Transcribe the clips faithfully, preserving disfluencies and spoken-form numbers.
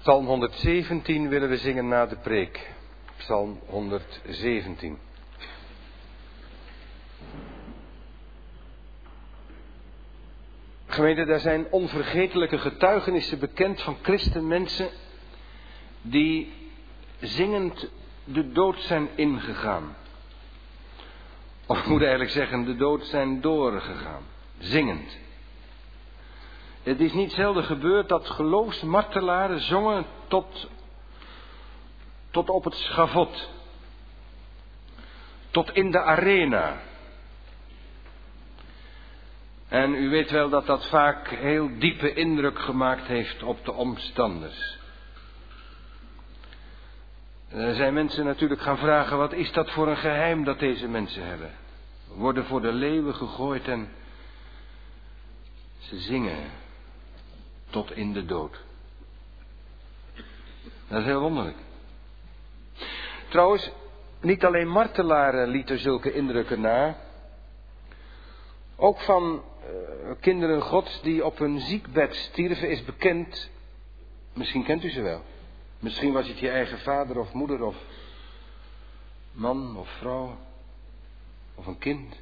Psalm honderdzeventien willen we zingen na de preek. Psalm honderdzeventien. Gemeente, daar zijn onvergetelijke getuigenissen bekend van christenmensen die zingend de dood zijn ingegaan. Of ik moet eigenlijk zeggen, de dood zijn doorgegaan. Zingend. Het is niet zelden gebeurd dat geloofsmartelaren zongen tot, tot op het schavot. Tot in de arena. En u weet wel dat dat vaak heel diepe indruk gemaakt heeft op de omstanders. Er zijn mensen natuurlijk gaan vragen, wat is dat voor een geheim dat deze mensen hebben? Worden voor de leeuwen gegooid en ze zingen tot in de dood. Dat is heel wonderlijk. Trouwens, niet alleen martelaren lieten zulke indrukken na. Ook van uh, kinderen gods die op hun ziekbed stierven is bekend. Misschien kent u ze wel. Misschien was het je eigen vader of moeder of man of vrouw of een kind.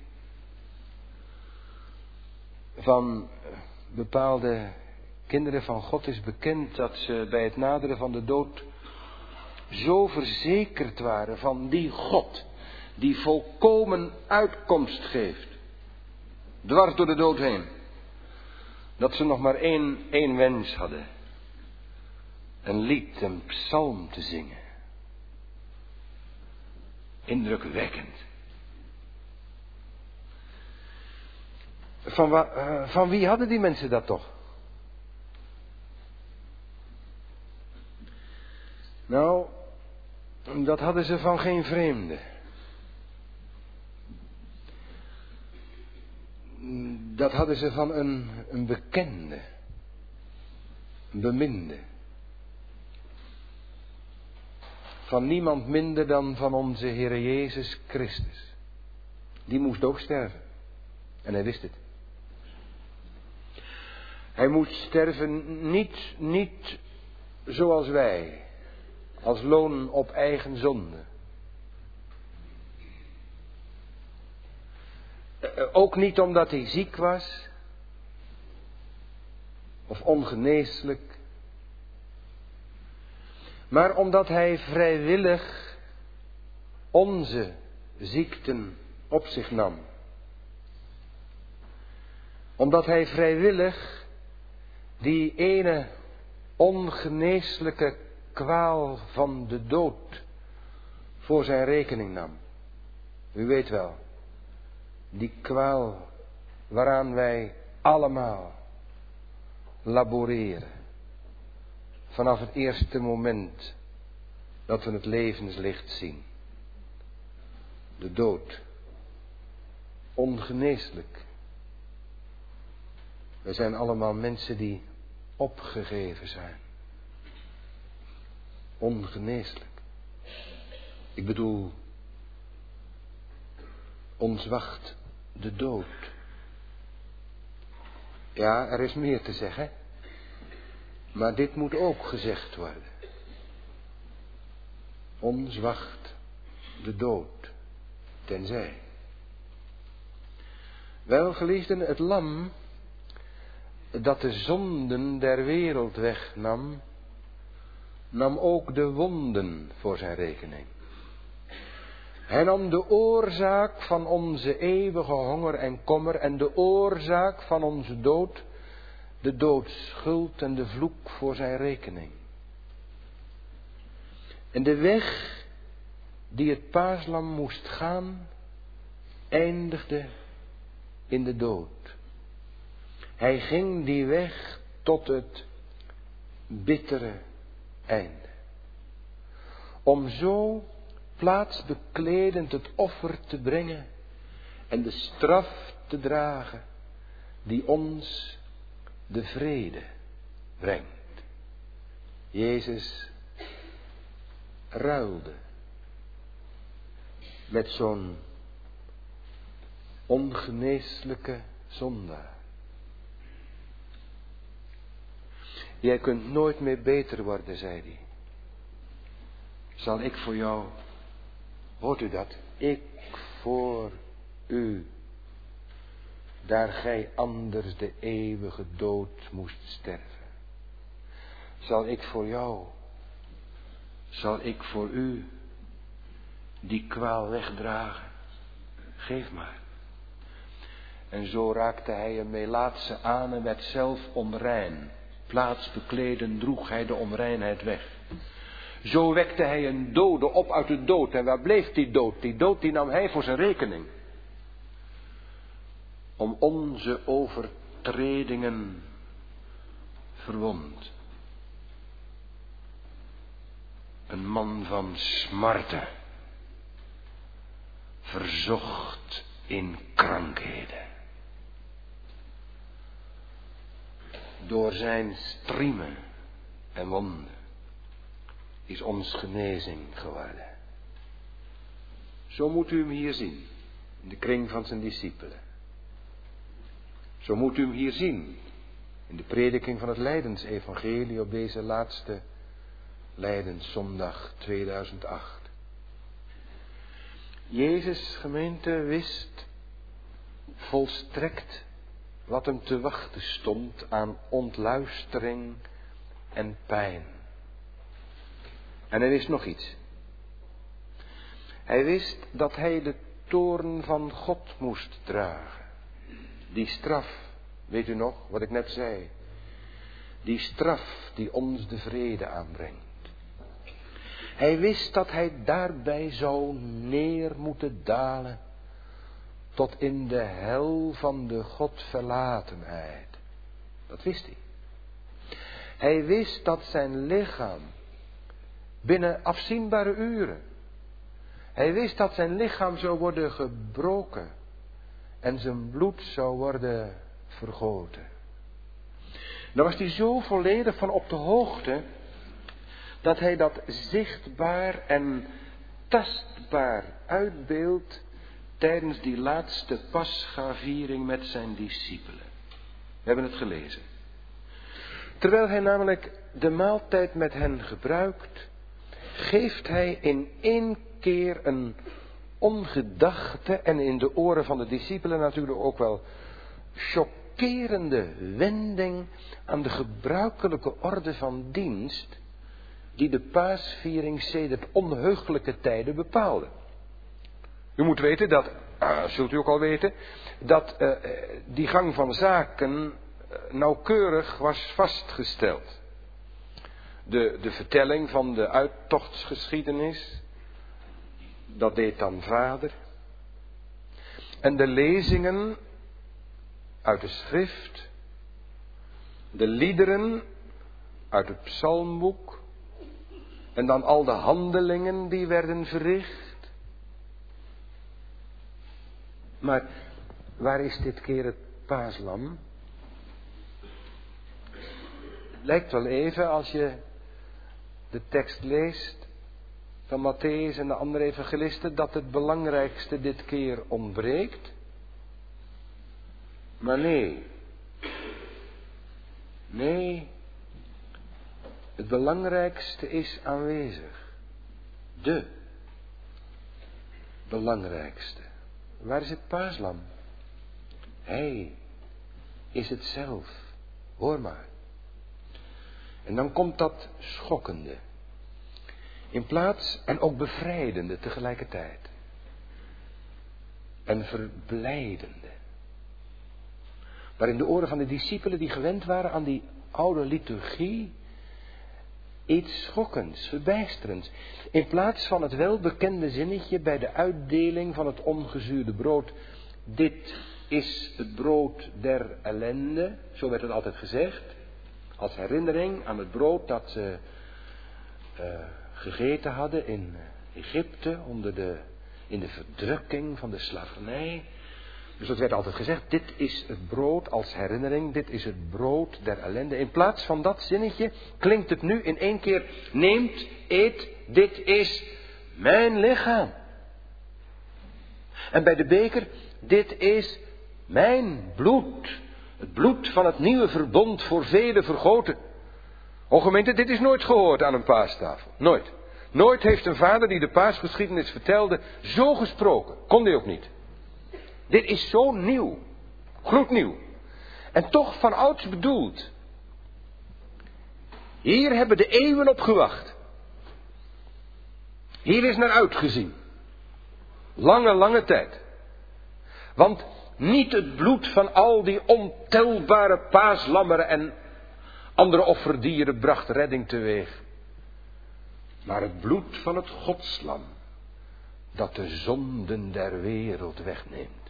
Van bepaalde kinderen van God is bekend dat ze bij het naderen van de dood zo verzekerd waren van die God die volkomen uitkomst geeft. Dwars door de dood heen. Dat ze nog maar één, één wens hadden. Een lied, een psalm te zingen. Indrukwekkend. Van, wa, uh, van wie hadden die mensen dat toch? Nou, dat hadden ze van geen vreemde. Dat hadden ze van een, een bekende. Een beminde. Van niemand minder dan van onze Heer Jezus Christus. Die moest ook sterven. En hij wist het. Hij moest sterven niet, niet zoals wij. Als loon op eigen zonde. Ook niet omdat hij ziek was. Of ongeneeslijk. Maar omdat hij vrijwillig onze ziekten op zich nam. Omdat hij vrijwillig die ene ongeneeslijke kwaal van de dood voor zijn rekening nam. U weet wel, die kwaal waaraan wij allemaal laboreren. Vanaf het eerste moment dat we het levenslicht zien. De dood. Ongeneeslijk. We zijn allemaal mensen die opgegeven zijn. Ongeneeslijk. Ik bedoel, ons wacht de dood. Ja, er is meer te zeggen. Maar dit moet ook gezegd worden. Ons wacht de dood. Tenzij. Wel, geliefden, het lam dat de zonden der wereld wegnam, nam ook de wonden voor zijn rekening. Hij nam de oorzaak van onze eeuwige honger en kommer en de oorzaak van onze dood, de doodschuld en de vloek voor zijn rekening. En de weg die het paaslam moest gaan, eindigde in de dood. Hij ging die weg tot het bittere einde. Om zo plaatsbekledend het offer te brengen en de straf te dragen die ons de vrede brengt. Jezus ruilde met zo'n ongeneeslijke zondaar. Jij kunt nooit meer beter worden, zei hij. Zal ik voor jou, hoort u dat? Ik voor u, daar gij anders de eeuwige dood moest sterven. Zal ik voor jou, zal ik voor u die kwaal wegdragen? Geef maar. En zo raakte hij een Melaatse aan en werd zelf onrein. Plaats bekleden droeg hij de onreinheid weg. Zo wekte hij een dode op uit de dood. En waar bleef die dood? Die dood die nam hij voor zijn rekening. Om onze overtredingen verwond. Een man van smarten. Verzocht in krankheden. Door zijn striemen en wonden is ons genezing geworden. Zo moet u hem hier zien, in de kring van zijn discipelen. Zo moet u hem hier zien, in de prediking van het Lijdensevangelie op deze laatste Lijdenszondag tweeduizend acht. Jezus, gemeente, wist volstrekt wat hem te wachten stond aan ontluistering en pijn. En hij wist nog iets. Hij wist dat hij de toorn van God moest dragen. Die straf, weet u nog wat ik net zei? Die straf die ons de vrede aanbrengt. Hij wist dat hij daarbij zou neer moeten dalen tot in de hel van de Godverlatenheid. Dat wist hij. Hij wist dat zijn lichaam binnen afzienbare uren. Hij wist dat zijn lichaam zou worden gebroken en zijn bloed zou worden vergoten. Daar was hij zo volledig van op de hoogte dat hij dat zichtbaar en tastbaar uitbeeldt tijdens die laatste Paschaviering met zijn discipelen. We hebben het gelezen. Terwijl hij namelijk de maaltijd met hen gebruikt, geeft hij in één keer een ongedachte en in de oren van de discipelen natuurlijk ook wel chockerende wending aan de gebruikelijke orde van dienst die de paasviering sedert onheugelijke tijden bepaalde. U moet weten dat, uh, zult u ook al weten, dat uh, die gang van zaken uh, nauwkeurig was vastgesteld. De, de vertelling van de uittochtsgeschiedenis, dat deed dan vader. En de lezingen uit de schrift, de liederen uit het psalmboek, en dan al de handelingen die werden verricht. Maar waar is dit keer het paaslam? Het lijkt wel even als je de tekst leest van Matthäus en de andere evangelisten dat het belangrijkste dit keer ontbreekt. Maar nee. Nee. Het belangrijkste is aanwezig. De belangrijkste. Waar is het paaslam? Hij is het zelf. Hoor maar. En dan komt dat schokkende. In plaats en ook bevrijdende tegelijkertijd. En verblijdende. Waarin de oren van de discipelen die gewend waren aan die oude liturgie iets schokkends, verbijsterends. In plaats van het welbekende zinnetje bij de uitdeling van het ongezuurde brood. Dit is het brood der ellende. Zo werd het altijd gezegd. Als herinnering aan het brood dat ze uh, gegeten hadden in Egypte. Onder de, in de verdrukking van de slavernij. Dus dat werd altijd gezegd, dit is het brood als herinnering, dit is het brood der ellende. In plaats van dat zinnetje klinkt het nu in één keer, neemt, eet, dit is mijn lichaam. En bij de beker, dit is mijn bloed. Het bloed van het nieuwe verbond voor velen vergoten. O gemeente, dit is nooit gehoord aan een paastafel. Nooit. Nooit heeft een vader die de paasgeschiedenis vertelde zo gesproken. Kon hij ook niet. Dit is zo nieuw. Gloednieuw. En toch van ouds bedoeld. Hier hebben de eeuwen op gewacht. Hier is naar uitgezien. Lange, lange tijd. Want niet het bloed van al die ontelbare paaslammeren en andere offerdieren bracht redding teweeg. Maar het bloed van het Godslam dat de zonden der wereld wegneemt.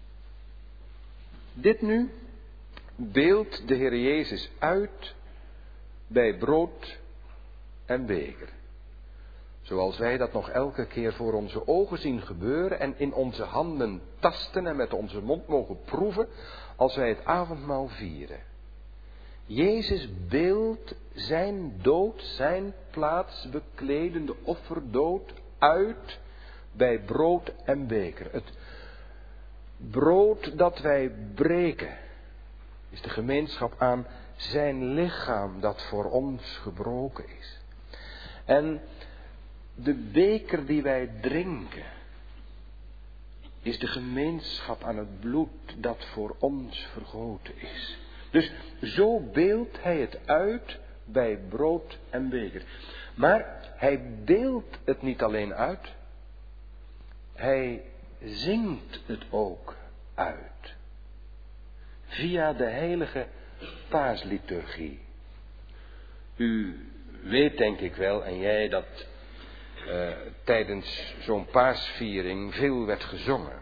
Dit nu beeldt de Heer Jezus uit bij brood en beker. Zoals wij dat nog elke keer voor onze ogen zien gebeuren en in onze handen tasten en met onze mond mogen proeven als wij het avondmaal vieren. Jezus beeldt zijn dood, zijn plaatsbekledende offerdood uit bij brood en beker. Het brood dat wij breken is de gemeenschap aan zijn lichaam dat voor ons gebroken is. En de beker die wij drinken is de gemeenschap aan het bloed dat voor ons vergoten is. Dus zo beeldt hij het uit bij brood en beker. Maar hij beeldt het niet alleen uit. Hij zingt het ook uit. Via de heilige paasliturgie. U weet denk ik wel, en jij, dat uh, tijdens zo'n paasviering veel werd gezongen.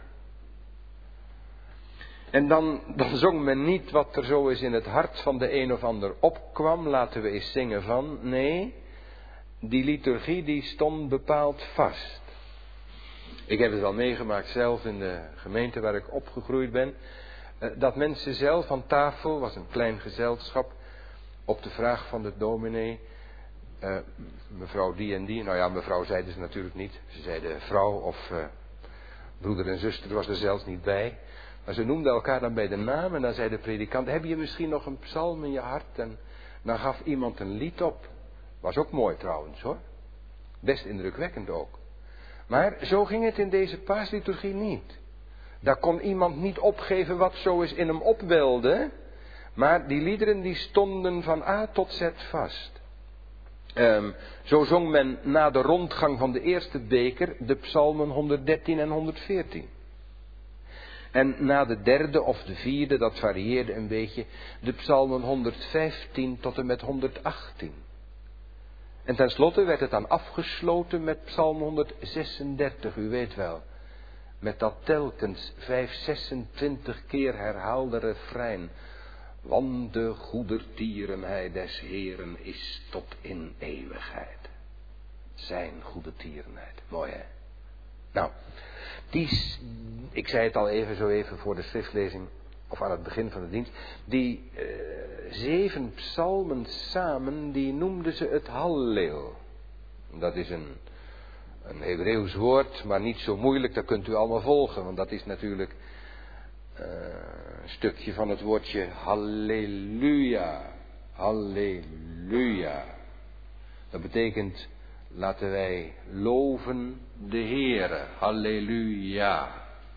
En dan, dan zong men niet wat er zo eens in het hart van de een of ander opkwam. Laten we eens zingen van. Nee, die liturgie die stond bepaald vast. Ik heb het wel meegemaakt zelf in de gemeente waar ik opgegroeid ben. Dat mensen zelf aan tafel, was een klein gezelschap, op de vraag van de dominee. Uh, mevrouw die en die. Nou ja, mevrouw zeiden ze natuurlijk niet. Ze zeiden vrouw of uh, broeder en zuster was er zelfs niet bij. Maar ze noemden elkaar dan bij de naam en dan zei de predikant, heb je misschien nog een psalm in je hart? En dan gaf iemand een lied op. Was ook mooi trouwens hoor. Best indrukwekkend ook. Maar zo ging het in deze paasliturgie niet. Daar kon iemand niet opgeven wat zo eens in hem opwelde. Maar die liederen die stonden van A tot Z vast. Um, zo zong men na de rondgang van de eerste beker de psalmen honderddertien en honderdveertien. En na de derde of de vierde, dat varieerde een beetje, de psalmen honderdvijftien tot en met honderdachttien. En tenslotte werd het dan afgesloten met psalm honderdzesendertig, u weet wel. Met dat telkens vijfhonderdzesentwintig keer herhaalde refrein. Want de goedertierenheid des Heeren is tot in eeuwigheid. Zijn goedertierenheid. Mooi hè? Nou, die, ik zei het al even zo even voor de schriftlezing, of aan het begin van de dienst. Die uh, zeven psalmen samen, die noemden ze het Halleel. Dat is een, een Hebreeuws woord, maar niet zo moeilijk, dat kunt u allemaal volgen. Want dat is natuurlijk uh, een stukje van het woordje Halleluja. Halleluja. Dat betekent, laten wij loven de Heere. Halleluja.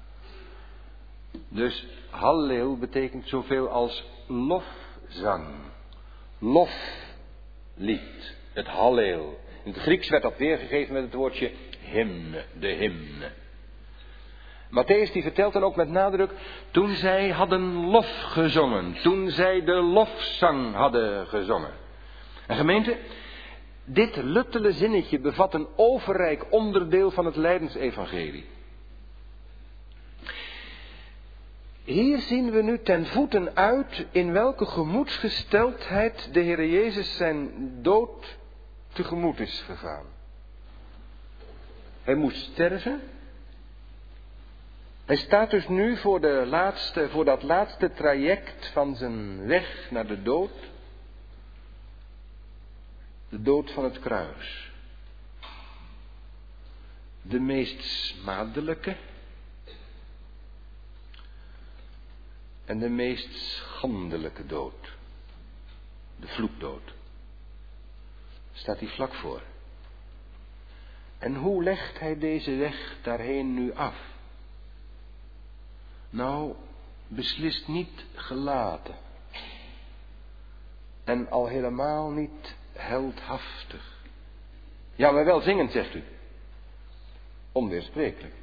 Dus Halleel betekent zoveel als lofzang. Loflied. Het Halleel. In het Grieks werd dat weergegeven met het woordje hymne. De hymne. Matthäus die vertelt dan ook met nadruk. Toen zij hadden lof gezongen. Toen zij de lofzang hadden gezongen. En gemeente, dit luttele zinnetje bevat een overrijk onderdeel van het lijdensevangelie. Hier zien we nu ten voeten uit in welke gemoedsgesteldheid de Heer Jezus zijn dood tegemoet is gegaan. Hij moest sterven. Hij staat dus nu voor, de laatste, voor dat laatste traject van zijn weg naar de dood. De dood van het kruis. De meest smadelijke en de meest schandelijke dood. De vloekdood. Staat hij vlak voor. En hoe legt hij deze weg daarheen nu af? Nou, beslist niet gelaten. En al helemaal niet heldhaftig. Ja, maar wel zingend, zegt u. Onweersprekelijk.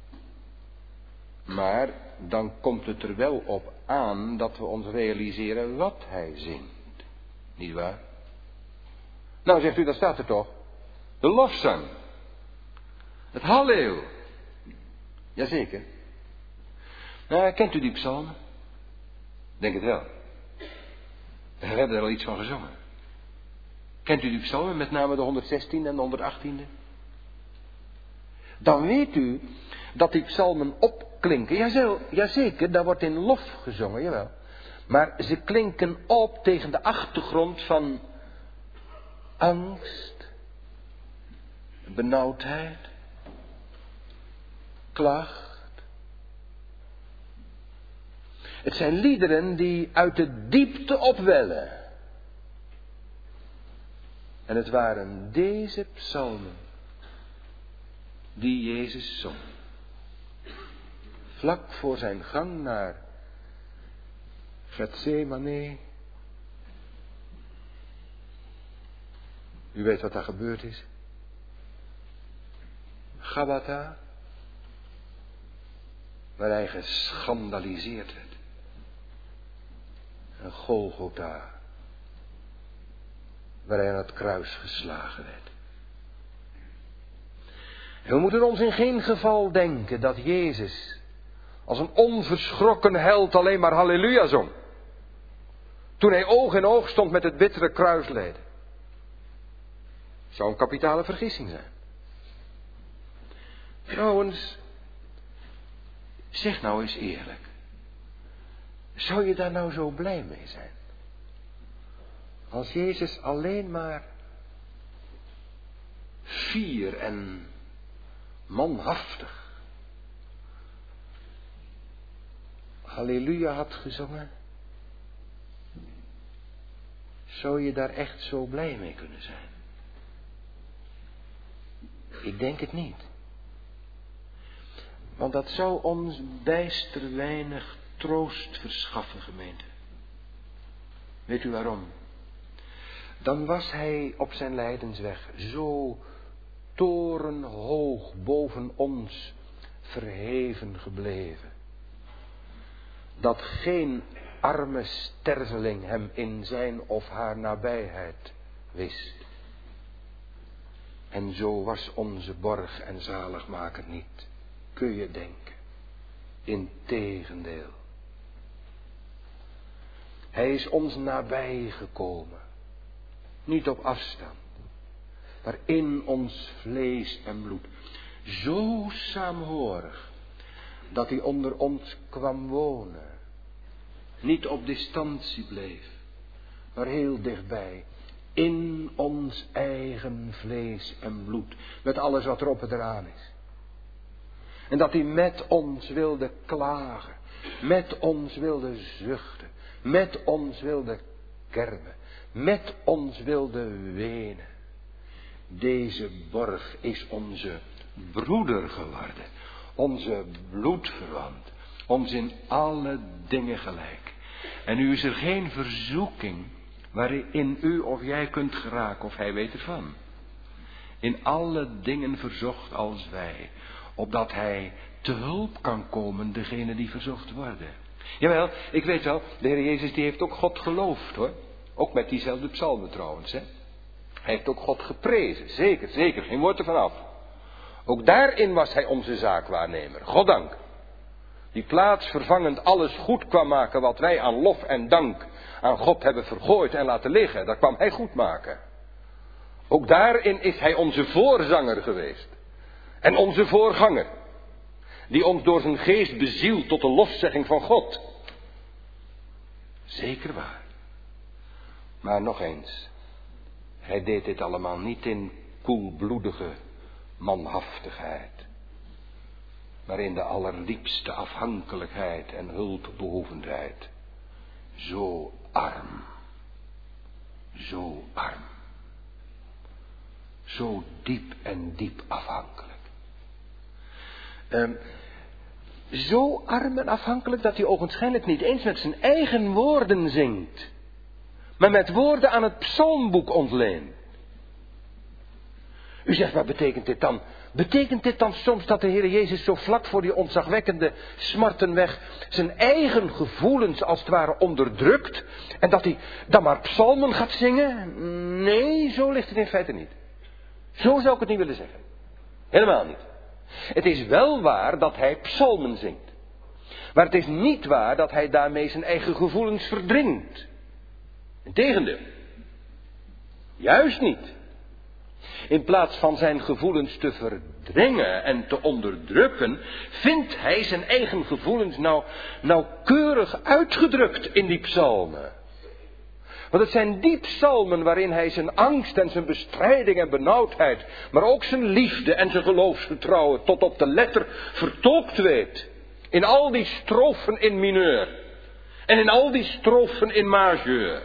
Maar dan komt het er wel op aan dat we ons realiseren wat hij zingt. Niet waar? Nou, zegt u, dat staat er toch? De lofzang. Het Halleel. Jazeker. Nou, kent u die psalmen? Denk het wel. We hebben er al iets van gezongen. Kent u die psalmen, met name de honderdzestiende en de honderdachttiende? Dan weet u dat die psalmen opklinken. Jazeker, jazeker, daar wordt in lof gezongen, jawel. Maar ze klinken op tegen de achtergrond van angst, benauwdheid, klacht. Het zijn liederen die uit de diepte opwellen. En het waren deze psalmen die Jezus zong. Vlak voor zijn gang naar Getsemane. U weet wat daar gebeurd is. Gabbatha, waar hij geschandaliseerd werd. En Golgotha, waar hij aan het kruis geslagen werd. En we moeten ons in geen geval denken dat Jezus als een onverschrokken held alleen maar halleluja zong. Toen hij oog in oog stond met het bittere kruislijden. Zou een kapitale vergissing zijn. Trouwens, zeg nou eens eerlijk. Zou je daar nou zo blij mee zijn? Als Jezus alleen maar fier en manhaftig halleluja had gezongen. Zou je daar echt zo blij mee kunnen zijn? Ik denk het niet. Want dat zou ons bijster weinig troost verschaffen, gemeente. Weet u waarom? Dan was hij op zijn lijdensweg zo torenhoog boven ons verheven gebleven. Dat geen arme sterveling hem in zijn of haar nabijheid wist. En zo was onze borg en zaligmaker niet, kun je denken. Integendeel. Hij is ons nabij gekomen. Niet op afstand. Maar in ons vlees en bloed. Zo saamhorig. Dat hij onder ons kwam wonen. Niet op distantie bleef. Maar heel dichtbij. In ons eigen vlees en bloed. Met alles wat erop en eraan is. En dat hij met ons wilde klagen. Met ons wilde zuchten. Met ons wilde kermen. Met ons wilde wenen. Deze borg is onze broeder geworden. Onze bloedverwant. Ons in alle dingen gelijk. En nu is er geen verzoeking waarin u of jij kunt geraken, of hij weet ervan. In alle dingen verzocht als wij, opdat hij te hulp kan komen degene die verzocht worden. Jawel, ik weet wel, de Heer Jezus die heeft ook God geloofd hoor. Ook met diezelfde psalmen trouwens, hè. Hij heeft ook God geprezen, zeker, zeker, geen woord ervan af. Ook daarin was hij onze zaakwaarnemer, goddank. Die plaatsvervangend alles goed kwam maken wat wij aan lof en dank aan God hebben vergooid en laten liggen. Dat kwam hij goed maken. Ook daarin is hij onze voorzanger geweest. En onze voorganger. Die ons door zijn geest bezielt tot de lofzegging van God. Zeker waar. Maar nog eens. Hij deed dit allemaal niet in koelbloedige manhaftigheid. Maar in de allerdiepste afhankelijkheid en hulpbehoevendheid. Zo arm. Zo arm. zo diep en diep afhankelijk. Um, zo arm en afhankelijk dat hij ogenschijnlijk niet eens met zijn eigen woorden zingt, maar met woorden aan het psalmboek ontleent. U zegt, wat betekent dit dan? Betekent dit dan soms dat de Heer Jezus zo vlak voor die ontzagwekkende smartenweg zijn eigen gevoelens als het ware onderdrukt en dat hij dan maar psalmen gaat zingen? Nee, zo ligt het in feite niet. Zo zou ik het niet willen zeggen. Helemaal niet. Het is wel waar dat hij psalmen zingt. Maar het is niet waar dat hij daarmee zijn eigen gevoelens verdringt. Integendeel. Juist niet. In plaats van zijn gevoelens te verdringen en te onderdrukken, vindt hij zijn eigen gevoelens nou nauwkeurig uitgedrukt in die psalmen. Want het zijn die psalmen waarin hij zijn angst en zijn bestrijding en benauwdheid, maar ook zijn liefde en zijn geloofsvertrouwen tot op de letter vertolkt weet. In al die strofen in mineur en in al die strofen in majeur.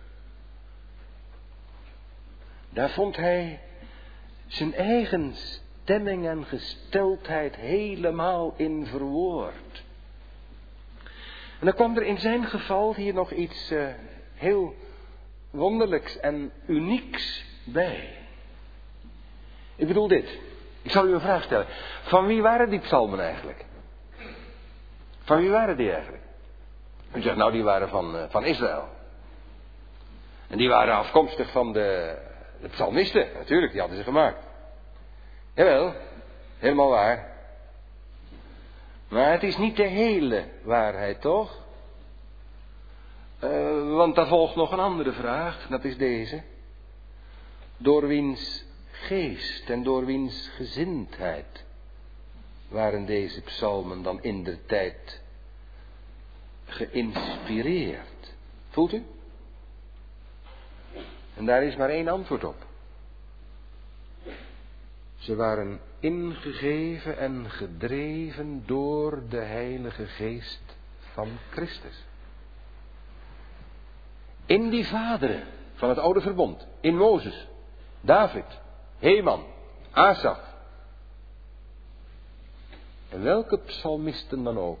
Daar vond hij zijn eigen stemming en gesteldheid helemaal in verwoord. En dan kwam er in zijn geval hier nog iets uh, heel wonderlijks en unieks bij. Ik bedoel dit. Ik zal u een vraag stellen. Van wie waren die psalmen eigenlijk? Van wie waren die eigenlijk? U zegt nou die waren van, uh, van Israël. En die waren afkomstig van de, de psalmisten. Natuurlijk, die hadden ze gemaakt. Jawel, helemaal waar. Maar het is niet de hele waarheid, toch? Uh, want daar volgt nog een andere vraag, dat is deze. Door wiens geest en door wiens gezindheid waren deze psalmen dan indertijd geïnspireerd? Voelt u? En daar is maar één antwoord op. Ze waren ingegeven en gedreven door de Heilige Geest van Christus. In die vaderen van het oude verbond, in Mozes, David, Heman, Asaf. En welke psalmisten dan ook.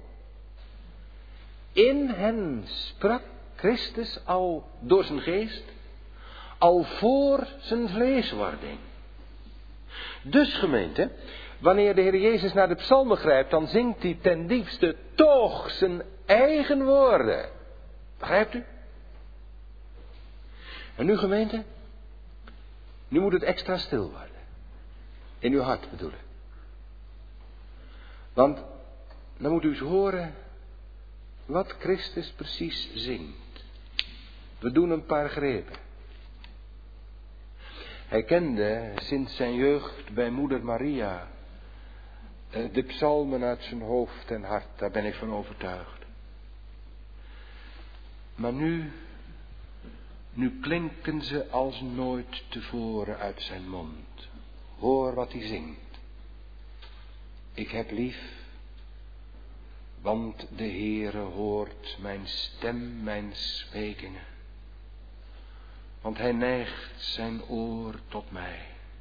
In hen sprak Christus al door zijn geest, al voor zijn vleeswording. Dus gemeente, wanneer de Heer Jezus naar de psalmen grijpt, dan zingt hij ten diepste toch zijn eigen woorden. Begrijpt u? En nu gemeente, nu moet het extra stil worden. In uw hart bedoel ik. Want dan moet u eens horen wat Christus precies zingt. We doen een paar grepen. Hij kende sinds zijn jeugd bij moeder Maria de psalmen uit zijn hoofd en hart, daar ben ik van overtuigd. Maar nu, nu klinken ze als nooit tevoren uit zijn mond. Hoor wat hij zingt. Ik heb lief, want de Heere hoort mijn stem, mijn smekingen. Want hij neigt zijn oor tot mij.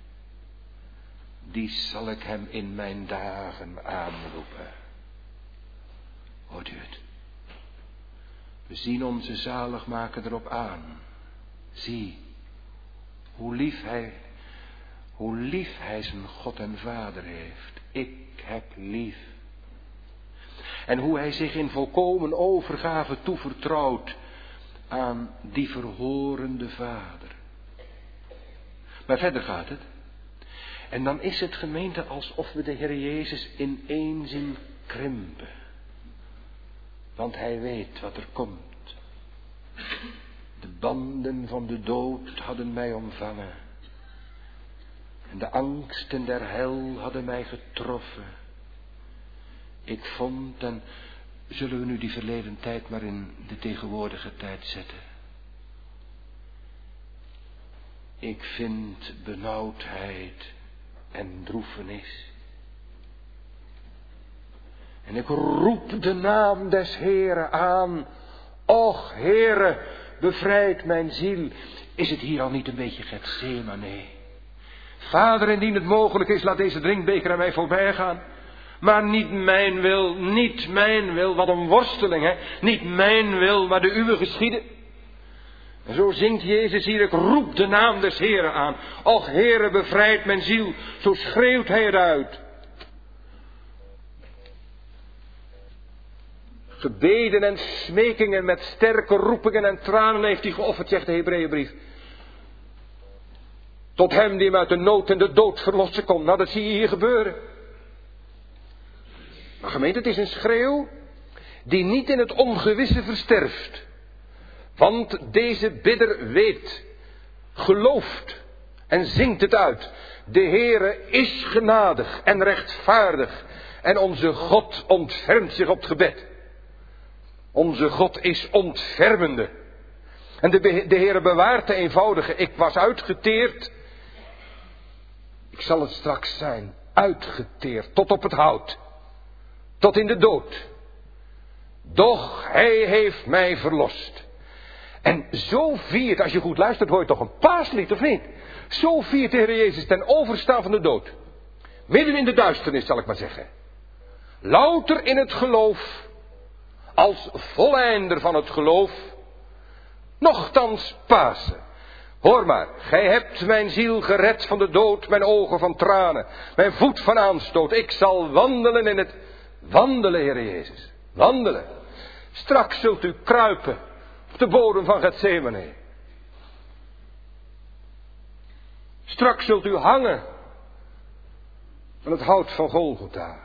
Die zal ik hem in mijn dagen aanroepen. Hoort u het? We zien onze zaligmaker erop aan. Zie, hoe lief hij, hoe lief hij zijn God en Vader heeft. Ik heb lief. En hoe hij zich in volkomen overgave toevertrouwt aan die verhorende Vader. Maar verder gaat het. En dan is het, gemeente, alsof we de Heer Jezus ineen zien krimpen. Want hij weet wat er komt. De banden van de dood hadden mij omvangen. En de angsten der hel hadden mij getroffen. Ik vond, en zullen we nu die verleden tijd maar in de tegenwoordige tijd zetten. Ik vind benauwdheid en droefenis. En ik roep de naam des Heeren aan. Och, Heere, bevrijd mijn ziel. Is het hier al niet een beetje Getsemane? Vader, indien het mogelijk is, laat deze drinkbeker aan mij voorbij gaan. Maar niet mijn wil, niet mijn wil, wat een worsteling, hè. Niet mijn wil, maar de uwe geschieden. En zo zingt Jezus hier, ik roep de naam des Heren aan. Och Heere, bevrijd mijn ziel, zo schreeuwt hij het uit. Gebeden en smekingen met sterke roepingen en tranen heeft hij geofferd, zegt de Hebreeënbrief. Tot hem die hem uit de nood en de dood verlossen kon. Nou, dat zie je hier gebeuren. Maar gemeente, het is een schreeuw die niet in het ongewisse versterft. Want deze bidder weet, gelooft en zingt het uit. De Heere is genadig en rechtvaardig. En onze God ontfermt zich op het gebed. Onze God is ontfermende. En de, be- de Heere bewaart de eenvoudige. Ik was uitgeteerd. Ik zal het straks zijn. Uitgeteerd tot op het hout. Tot in de dood. Doch hij heeft mij verlost. En zo viert, als je goed luistert, hoor je toch een paaslied of niet? Zo viert de Heer Jezus ten overstaan van de dood. Midden in de duisternis, zal ik maar zeggen. Louter in het geloof. Als volleinder van het geloof. Nochtans Pasen. Hoor maar, gij hebt mijn ziel gered van de dood, mijn ogen van tranen, mijn voet van aanstoot. Ik zal wandelen in het wandelen, Heer Jezus. Wandelen. Straks zult u kruipen op de bodem van Getsemane. Straks zult u hangen aan het hout van Golgotha.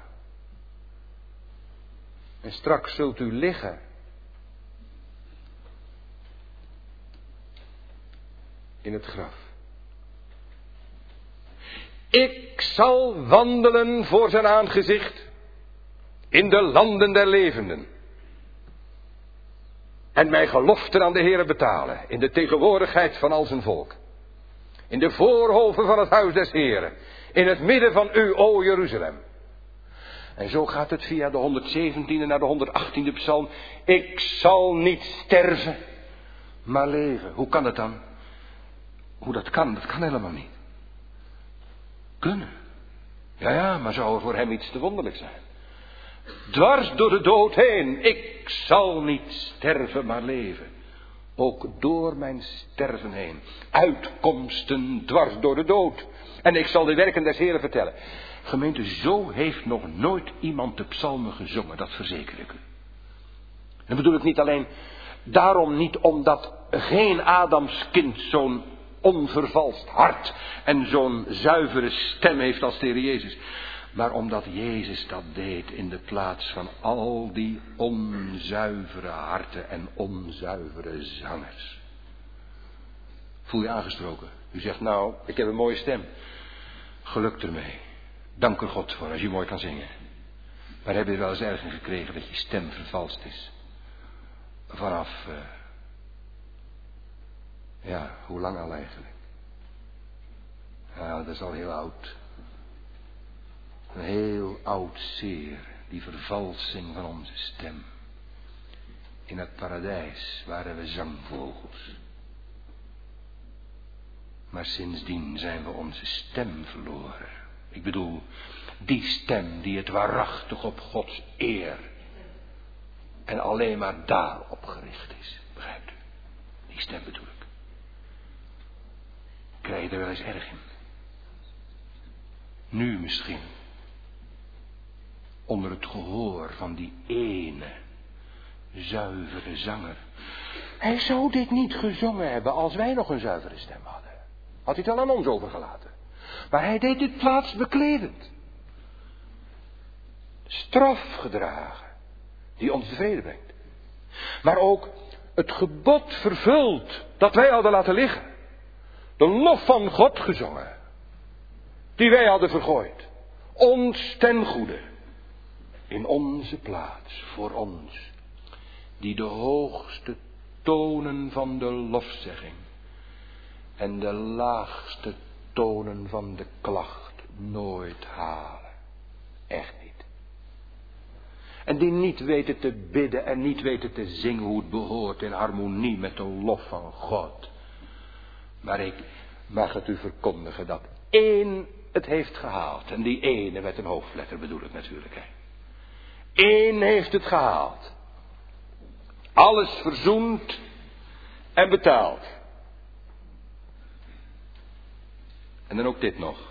En straks zult u liggen in het graf. Ik zal wandelen voor zijn aangezicht in de landen der levenden. En mijn geloften aan de Heere betalen in de tegenwoordigheid van al zijn volk. In de voorhoven van het huis des Heeren. In het midden van u, o Jeruzalem. En zo gaat het via de honderdzeventiende naar de honderdachttiende psalm. Ik zal niet sterven, maar leven. Hoe kan het dan? Hoe dat kan, dat kan helemaal niet. Kunnen. Ja, ja, maar zou er voor hem iets te wonderlijk zijn? Dwars door de dood heen. Ik zal niet sterven, maar leven. Ook door mijn sterven heen. Uitkomsten dwars door de dood. En ik zal de werken des Heren vertellen. Gemeente, zo heeft nog nooit iemand de psalmen gezongen, dat verzeker ik u. En bedoel ik niet alleen daarom niet omdat geen Adamskind zo'n onvervalst hart en zo'n zuivere stem heeft als de Heer Jezus. Maar omdat Jezus dat deed in de plaats van al die onzuivere harten en onzuivere zangers. Voel je aangesproken? U zegt nou, ik heb een mooie stem. Geluk ermee. Dank er God voor als je mooi kan zingen. Maar heb je er wel eens ergens gekregen dat je stem vervalst is? Vanaf, uh, ja, hoe lang al eigenlijk? Ja, dat is al heel oud. Een heel oud zeer, die vervalsing van onze stem. In het paradijs waren we zangvogels. Maar sindsdien zijn we onze stem verloren. Ik bedoel, die stem die het waarachtig op Gods eer en alleen maar daarop gericht is. Begrijpt u? Die stem bedoel ik. Krijg je er wel eens erg in? Nu misschien. Onder het gehoor van die ene zuivere zanger. Hij zou dit niet gezongen hebben als wij nog een zuivere stem hadden. Had hij het dan aan ons overgelaten. Maar hij deed dit plaatsbekledend. Straf gedragen. Die ons tevreden brengt. Maar ook het gebod vervuld. Dat wij hadden laten liggen. De lof van God gezongen. Die wij hadden vergooid. Ons ten goede. In onze plaats. Voor ons. Die de hoogste tonen van de lofzegging. En de laagste tonen van de klacht nooit halen. Echt niet. En die niet weten te bidden en niet weten te zingen hoe het behoort in harmonie met de lof van God. Maar ik mag het u verkondigen dat één het heeft gehaald. En die ene met een hoofdletter bedoel ik natuurlijk. Hè. Eén heeft het gehaald. Alles verzoend en betaald. En dan ook dit nog.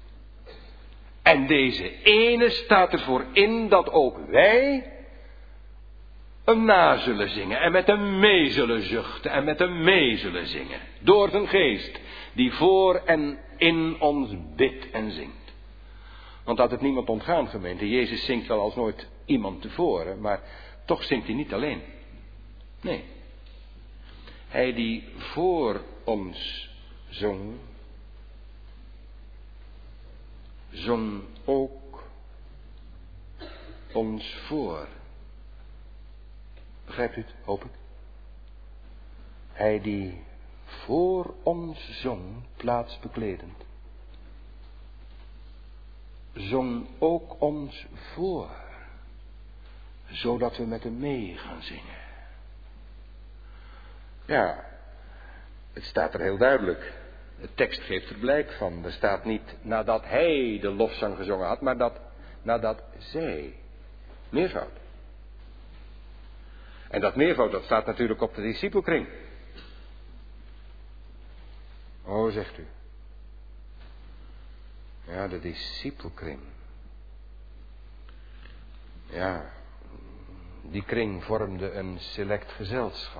En deze ene staat ervoor in dat ook wij hem na zullen zingen. En met hem mee zullen zuchten. En met hem mee zullen zingen. Door zijn geest. Die voor en in ons bidt en zingt. Want dat het niemand ontgaan, gemeente. Jezus zingt wel als nooit iemand tevoren. Maar toch zingt hij niet alleen. Nee. Hij die voor ons zong. Zong ook ons voor. Begrijpt u het, hoop ik? Hij die voor ons zong, plaatsbekledend, zong ook ons voor, zodat we met hem mee gaan zingen. Ja, het staat er heel duidelijk. De tekst geeft er blijk van. Er staat niet nadat hij de lofzang gezongen had, maar dat nadat zij. Meervoud. En dat meervoud, dat staat natuurlijk op de discipelkring. Oh, zegt u. Ja, de discipelkring. Ja, die kring vormde een select gezelschap.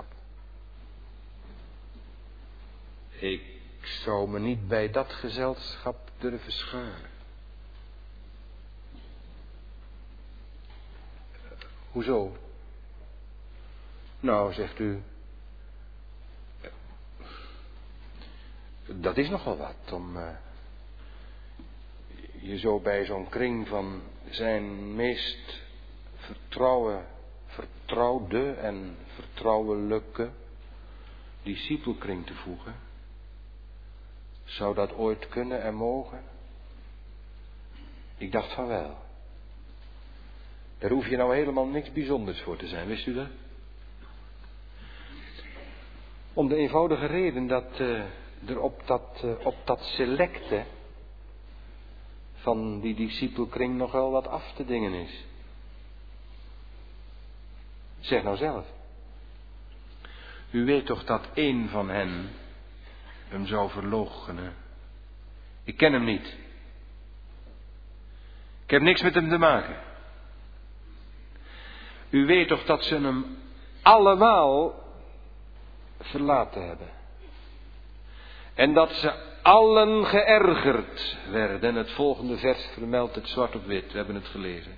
Ik zou me niet bij dat gezelschap durven scharen. Hoezo? Nou, zegt u, dat is nogal wat om uh, je zo bij zo'n kring van zijn meest vertrouwen, vertrouwde en vertrouwelijke discipelkring te voegen. Zou dat ooit kunnen en mogen? Ik dacht van wel. Daar hoef je nou helemaal niks bijzonders voor te zijn, wist u dat? Om de eenvoudige reden dat uh, er op dat, uh, op dat selecte van die discipelkring nog wel wat af te dingen is. Zeg nou zelf. U weet toch dat één van hen hem zou verloochenen. Ik ken hem niet. Ik heb niks met hem te maken. U weet toch dat ze hem allemaal verlaten hebben. En dat ze allen geërgerd werden. En het volgende vers vermeldt het zwart op wit. We hebben het gelezen.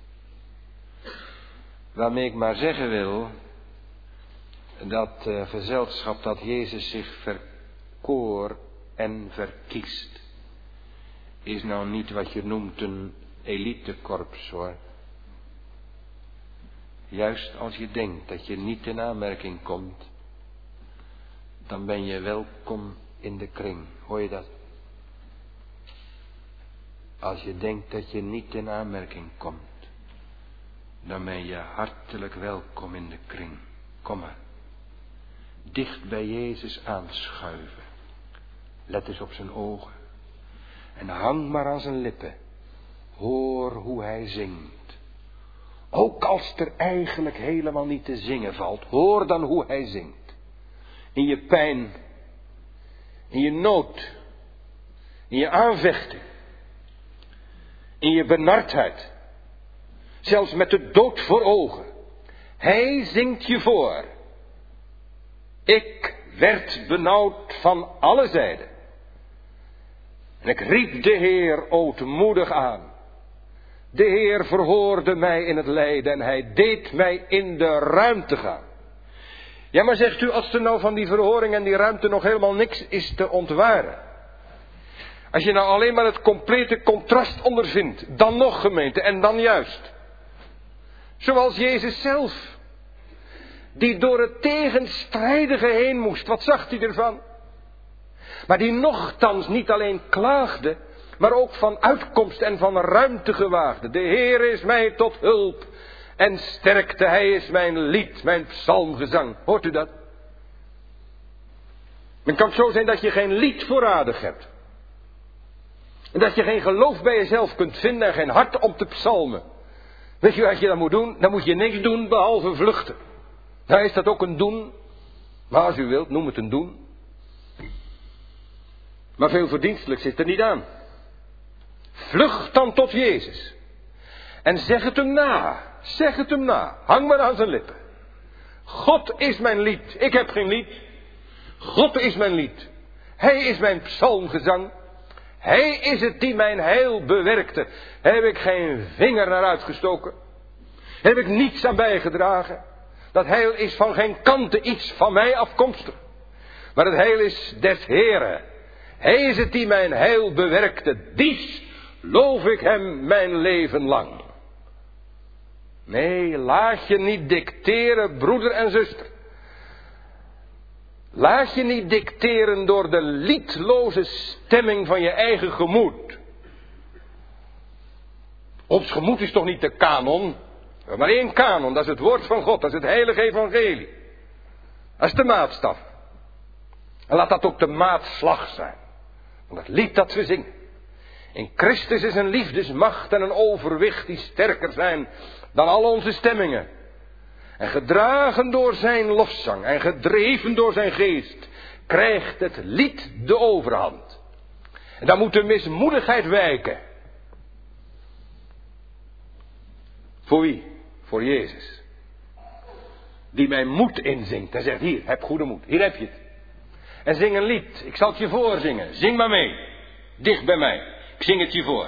Waarmee ik maar zeggen wil, dat uh, gezelschap dat Jezus zich verkoor en verkiest, is nou niet wat je noemt een elitekorps, hoor. Juist als je denkt dat je niet in aanmerking komt, dan ben je welkom in de kring. Hoor je dat? Als je denkt dat je niet in aanmerking komt, dan ben je hartelijk welkom in de kring. Kom maar. Dicht bij Jezus aanschuiven. Let eens op zijn ogen. En hang maar aan zijn lippen. Hoor hoe hij zingt. Ook als er eigenlijk helemaal niet te zingen valt. Hoor dan hoe hij zingt. In je pijn. In je nood. In je aanvechting. In je benardheid. Zelfs met de dood voor ogen. Hij zingt je voor. Ik werd benauwd van alle zijden. En ik riep de Heer ootmoedig aan. De Heer verhoorde mij in het lijden en hij deed mij in de ruimte gaan. Ja, maar zegt u, als er nou van die verhoring en die ruimte nog helemaal niks is te ontwaren. Als je nou alleen maar het complete contrast ondervindt, dan nog gemeente en dan juist. Zoals Jezus zelf, die door het tegenstrijdige heen moest. Wat zag hij ervan? Maar die nochtans niet alleen klaagde, maar ook van uitkomst en van ruimte gewaagde. De Heer is mij tot hulp en sterkte, hij is mijn lied, mijn psalmgezang. Hoort u dat? Dan kan het zo zijn dat je geen lied voorradig hebt. En dat je geen geloof bij jezelf kunt vinden en geen hart om te psalmen. Weet je wat je dan moet doen? Dan moet je niks doen behalve vluchten. Nou is dat ook een doen. Maar als u wilt, noem het een doen. Maar veel verdienstelijk zit er niet aan. Vlucht dan tot Jezus. En zeg het hem na. Zeg het hem na. Hang maar aan zijn lippen. God is mijn lied. Ik heb geen lied. God is mijn lied. Hij is mijn psalmgezang. Hij is het die mijn heil bewerkte. Heb ik geen vinger naar uitgestoken. Heb ik niets aan bijgedragen. Dat heil is van geen kanten iets van mij afkomstig. Maar het heil is des Heren. Hij is het die mijn heil bewerkte. Dies loof ik hem mijn leven lang. Nee, laat je niet dicteren, broeder en zuster. Laat je niet dicteren door de liedloze stemming van je eigen gemoed. Ons gemoed is toch niet de kanon? We hebben maar één kanon, dat is het woord van God, dat is het heilige evangelie. Dat is de maatstaf. En laat dat ook de maatslag zijn. Van het lied dat we zingen. In Christus is een liefdesmacht en een overwicht die sterker zijn dan al onze stemmingen. En gedragen door zijn lofzang en gedreven door zijn geest, krijgt het lied de overhand. En dan moet de mismoedigheid wijken. Voor wie? Voor Jezus. Die mij moed inzingt en zegt, hier, heb goede moed, hier heb je het. En zing een lied, ik zal het je voorzingen, zing maar mee, dicht bij mij, ik zing het je voor.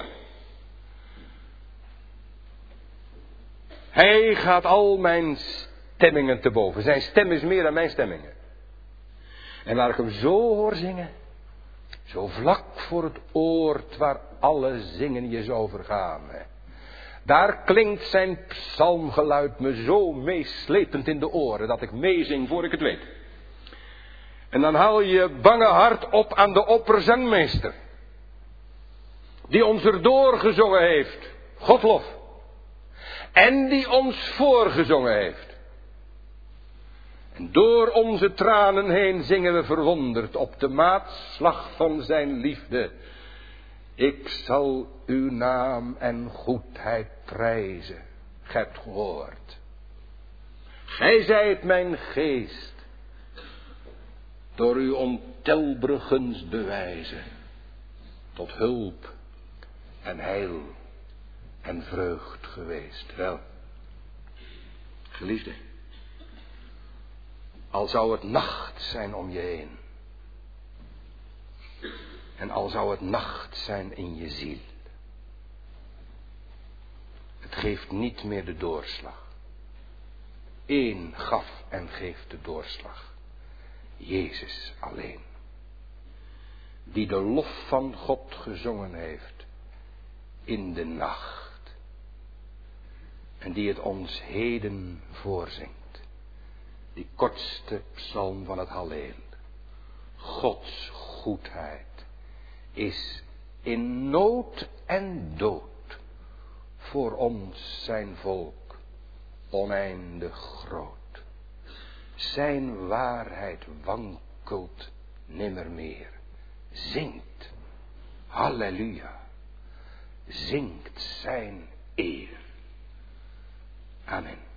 Hij gaat al mijn stemmingen te boven. Zijn stem is meer dan mijn stemmingen. En waar ik hem zo hoor zingen, zo vlak voor het oord waar alle zingen je zou vergaan. Daar klinkt zijn psalmgeluid me zo meeslepend in de oren, dat ik meezing voor ik het weet. En dan haal je bange hart op aan de opperzangmeester, die ons erdoor gezongen heeft, Godlof. En die ons voorgezongen heeft. En door onze tranen heen zingen we verwonderd op de maatslag van zijn liefde. Ik zal uw naam en goedheid prijzen. Gij hebt gehoord. Gij zijt mijn geest. Door uw ontelbare gunst bewijzen. Tot hulp en heil en vreugd geweest. Wel, geliefde, al zou het nacht zijn om je heen. En al zou het nacht zijn in je ziel. Het geeft niet meer de doorslag. Eén gaf en geeft de doorslag. Jezus alleen. Die de lof van God gezongen heeft in de nacht. En die het ons heden voorzingt. Die kortste psalm van het Halleel. Gods goedheid is in nood en dood voor ons zijn volk oneindig groot. Zijn waarheid wankelt nimmermeer. Zingt, halleluja, zingt zijn eer. Amen.